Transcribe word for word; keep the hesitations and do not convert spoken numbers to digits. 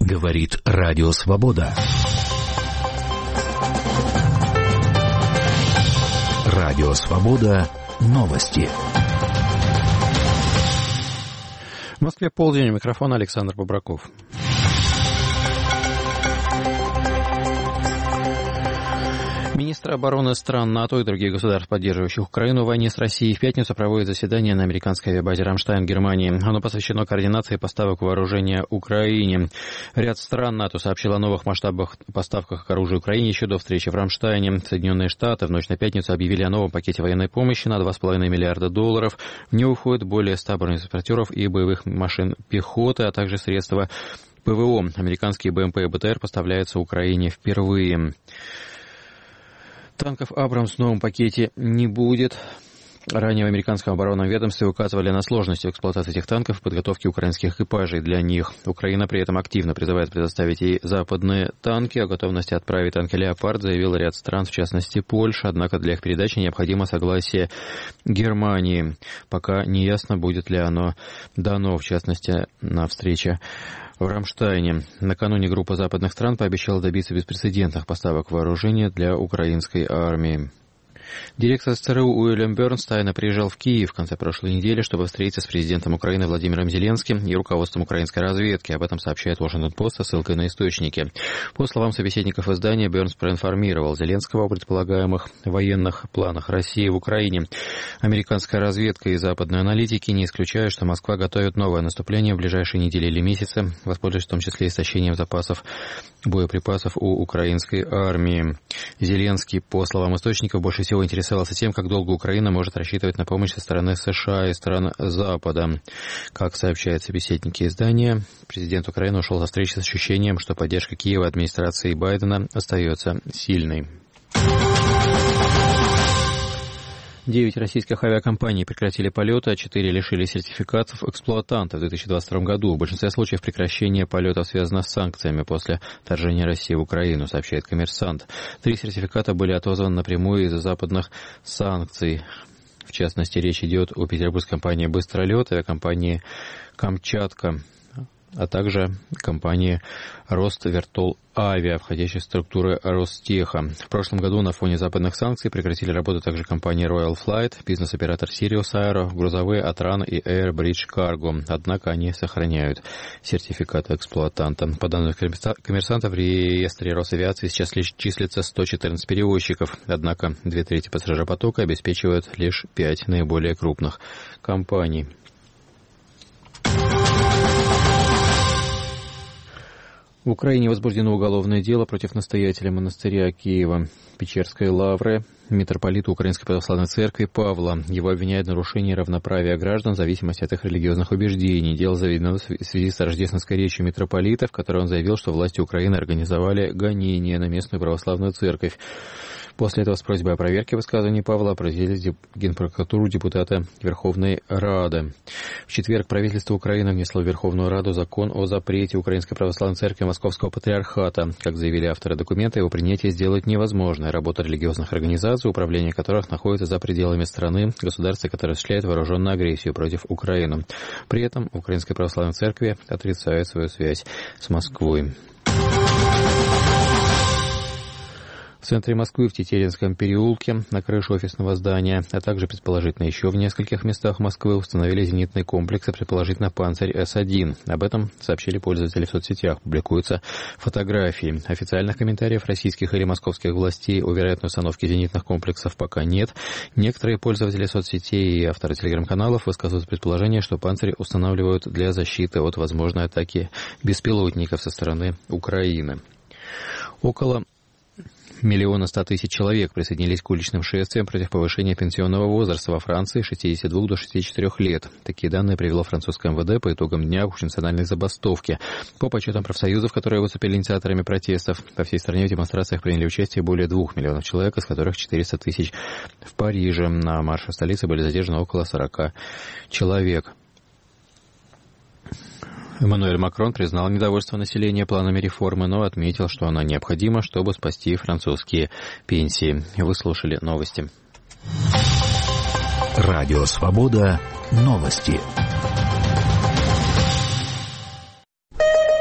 Говорит Радио Свобода. Радио Свобода. Новости. В Москве полдень, у микрофона Александр Бобраков. Министры обороны стран НАТО и других государств, поддерживающих Украину в войне с Россией, в пятницу проводят заседание на американской авиабазе «Рамштайн» в Германии. Оно посвящено координации поставок вооружения Украине. Ряд стран НАТО сообщил о новых масштабах поставках к оружию Украине еще до встречи в Рамштайне. Соединенные Штаты в ночь на пятницу объявили о новом пакете военной помощи на два с половиной миллиарда долларов. В него входят более ста бронетранспортеров и боевых машин пехоты, а также средства ПВО. Американские БМП и БТР поставляются Украине впервые. Танков «Абрамс» в новом пакете не будет. Ранее в американском оборонном ведомстве указывали на сложности эксплуатации этих танков и подготовки украинских экипажей для них. Украина при этом активно призывает предоставить ей западные танки. О готовности отправить танки «Леопард» заявил ряд стран, в частности Польша. Однако для их передачи необходимо согласие Германии. Пока не ясно, будет ли оно дано, в частности, на встрече в Рамштайне. Накануне группа западных стран пообещала добиться беспрецедентных поставок вооружения для украинской армии. Директор ЦРУ Уильям Бернс тайно приезжал в Киев в конце прошлой недели, чтобы встретиться с президентом Украины Владимиром Зеленским и руководством украинской разведки. Об этом сообщает Washington-Post со ссылкой на источники. По словам собеседников издания, Бернс проинформировал Зеленского о предполагаемых военных планах России в Украине. Американская разведка и западные аналитики не исключают, что Москва готовит новое наступление в ближайшие недели или месяцы, воспользуясь в том числе истощением запасов боеприпасов у украинской армии. Зеленский, по словам источников, больше всего интересовался тем, как долго Украина может рассчитывать на помощь со стороны США и стран Запада. Как сообщают собеседники издания, президент Украины ушел со встречи с ощущением, что поддержка Киева администрации Байдена остается сильной. Девять российских авиакомпаний прекратили полеты, а четыре лишили сертификатов эксплуатанта в две тысячи двадцать втором году. В большинстве случаев прекращение полетов связано с санкциями после вторжения России в Украину, сообщает «Коммерсант». Три сертификата были отозваны напрямую из-за западных санкций. В частности, речь идет о петербургской компании «Быстролет», авиакомпании «Камчатка», а также компании «Роствертол-Авиа», входящей в структуры Ростеха. В прошлом году на фоне западных санкций прекратили работу также компании Royal Flight, бизнес-оператор Sirius Aero, грузовые Atran и Air Bridge Cargo. Однако они сохраняют сертификаты эксплуатанта. По данным «Коммерсанта», в реестре Росавиации сейчас лишь числится сто четырнадцать перевозчиков. Однако две трети пассажиропотока обеспечивают лишь пять наиболее крупных компаний. В Украине возбуждено уголовное дело против настоятеля монастыря Киева-Печерской лавры, митрополита Украинской Православной Церкви Павла. Его обвиняют в нарушении равноправия граждан в зависимости от их религиозных убеждений. Дело заведено в связи с рождественской речью митрополита, в которой он заявил, что власти Украины организовали гонения на местную православную церковь. После этого с просьбой о проверке высказываний Павла обратились в Генпрокуратуру депутата Верховной Рады. В четверг правительство Украины внесло в Верховную Раду закон о запрете Украинской Православной Церкви Московского Патриархата. Как заявили авторы документа, его принятие сделает невозможной работу религиозных организаций, управление которых находится за пределами страны, государства, которое осуществляет вооруженную агрессию против Украины. При этом Украинская Православная Церковь отрицает свою связь с Москвой. В центре Москвы, в Тетеринском переулке, на крыше офисного здания, а также, предположительно, еще в нескольких местах Москвы установили зенитный комплекс, и, предположительно, «Панцирь С один». Об этом сообщили пользователи в соцсетях. Публикуются фотографии. Официальных комментариев российских или московских властей о вероятной установке зенитных комплексов пока нет. Некоторые пользователи соцсетей и авторы телеграм-каналов высказывают предположение, что «Панцирь» устанавливают для защиты от возможной атаки беспилотников со стороны Украины. Около Миллиона ста тысяч человек присоединились к уличным шествиям против повышения пенсионного возраста во Франции с шестидесяти двух до шестидесяти четырёх лет. Такие данные привело французское эм вэ дэ по итогам дня общенациональной забастовки. По подсчетам профсоюзов, которые выступили инициаторами протестов, по всей стране в демонстрациях приняли участие более двух миллионов человек, из которых четыреста тысяч в Париже. На марше в столице были задержаны около сорока человек. Эммануэль Макрон признал недовольство населения планами реформы, но отметил, что она необходима, чтобы спасти французские пенсии. Вы слушали новости. Радио «Свобода». Новости.